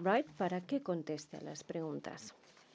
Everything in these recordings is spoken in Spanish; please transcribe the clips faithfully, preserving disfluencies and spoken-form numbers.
Wright para que conteste a las preguntas.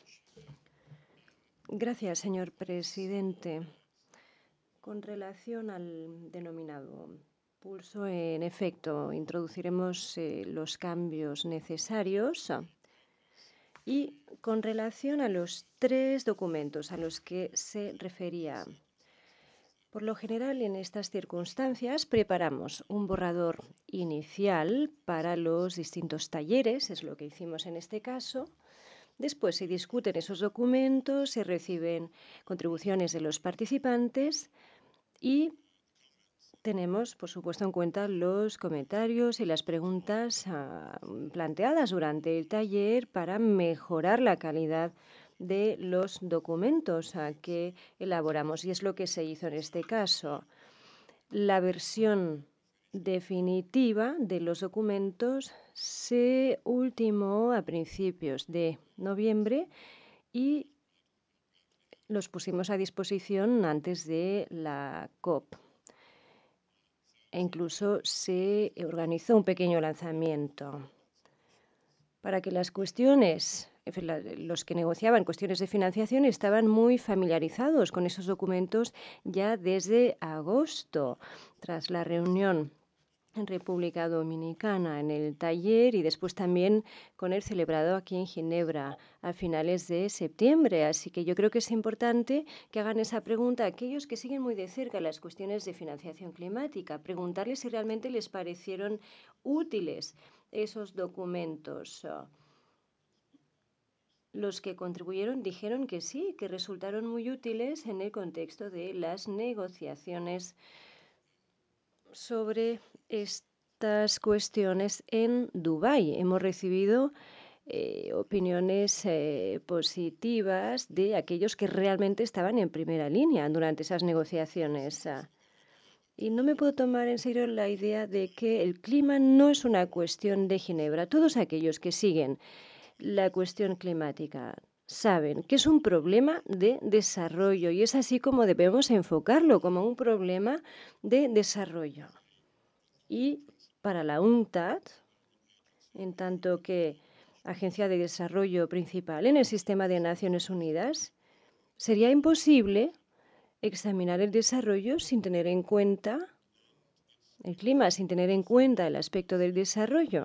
Gracias, señor presidente. Con relación al denominado pulso, en efecto, introduciremos eh, los cambios necesarios. Y con relación a los tres documentos a los que se refería, por lo general en estas circunstancias preparamos un borrador inicial para los distintos talleres, es lo que hicimos en este caso. Después se discuten esos documentos, se reciben contribuciones de los participantes y tenemos, por supuesto, en cuenta los comentarios y las preguntas uh, planteadas durante el taller para mejorar la calidad de los documentos uh, que elaboramos. Y es lo que se hizo en este caso. La versión definitiva de los documentos se ultimó a principios de noviembre y los pusimos a disposición antes de la COP. E incluso se organizó un pequeño lanzamiento para que las cuestiones, los que negociaban cuestiones de financiación estaban muy familiarizados con esos documentos ya desde agosto, tras la reunión en República Dominicana en el taller y después también con el celebrado aquí en Ginebra a finales de septiembre. Así que yo creo que es importante que hagan esa pregunta a aquellos que siguen muy de cerca las cuestiones de financiación climática, preguntarles si realmente les parecieron útiles esos documentos. Los que contribuyeron dijeron que sí, que resultaron muy útiles en el contexto de las negociaciones sobre estas cuestiones en Dubái. Hemos recibido eh, opiniones eh, positivas de aquellos que realmente estaban en primera línea durante esas negociaciones. Y no me puedo tomar en serio la idea de que el clima no es una cuestión de Ginebra. Todos aquellos que siguen la cuestión climática saben que es un problema de desarrollo y es así como debemos enfocarlo, como un problema de desarrollo. Y para la UNCTAD, en tanto que agencia de desarrollo principal en el sistema de Naciones Unidas, sería imposible examinar el desarrollo sin tener en cuenta el clima, sin tener en cuenta el aspecto del desarrollo.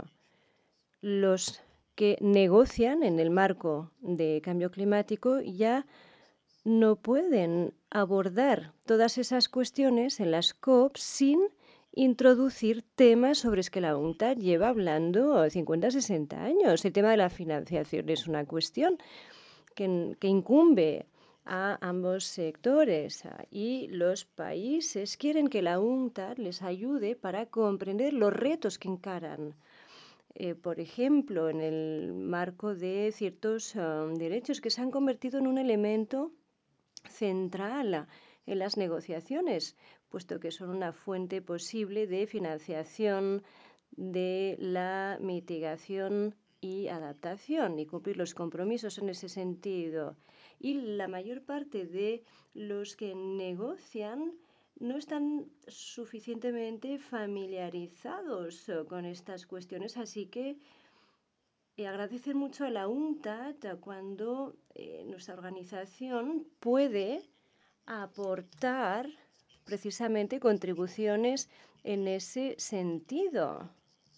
Los que negocian en el marco de cambio climático ya no pueden abordar todas esas cuestiones en las COP sin introducir temas sobre los que la UNCTAD lleva hablando cincuenta, sesenta años. El tema de la financiación es una cuestión que, que incumbe a ambos sectores y los países quieren que la UNCTAD les ayude para comprender los retos que encaran. Eh, por ejemplo, en el marco de ciertos um, derechos que se han convertido en un elemento central en las negociaciones, puesto que son una fuente posible de financiación de la mitigación y adaptación y cumplir los compromisos en ese sentido. Y la mayor parte de los que negocian no están suficientemente familiarizados con estas cuestiones, así que eh, agradecer mucho a la UNCTAD cuando eh, nuestra organización puede aportar precisamente contribuciones en ese sentido.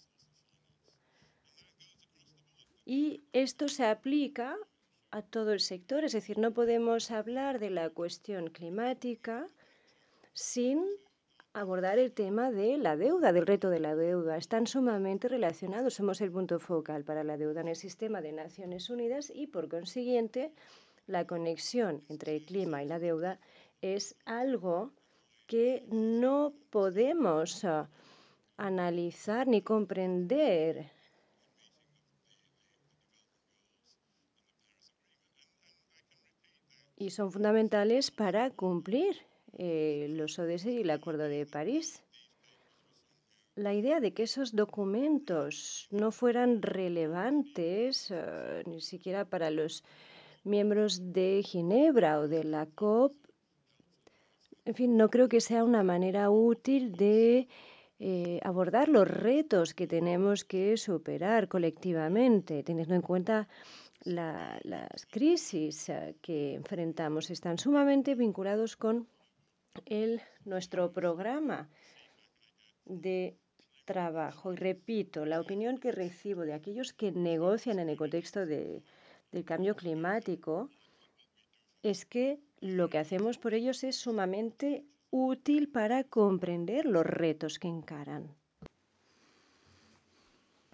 Y esto se aplica a todo el sector, es decir, no podemos hablar de la cuestión climática sin abordar el tema de la deuda, del reto de la deuda. Están sumamente relacionados, somos el punto focal para la deuda en el sistema de Naciones Unidas y, por consiguiente, la conexión entre el clima y la deuda es algo que no podemos uh, analizar ni comprender. Y son fundamentales para cumplir eh, los O D S y el Acuerdo de París. La idea de que esos documentos no fueran relevantes uh, ni siquiera para los miembros de Ginebra o de la COP, en fin, no creo que sea una manera útil de eh, abordar los retos que tenemos que superar colectivamente, teniendo en cuenta la- las crisis eh, que enfrentamos. Están sumamente vinculados con el, nuestro programa de trabajo. Y repito, la opinión que recibo de aquellos que negocian en el contexto de- del cambio climático es que lo que hacemos por ellos es sumamente útil para comprender los retos que encaran.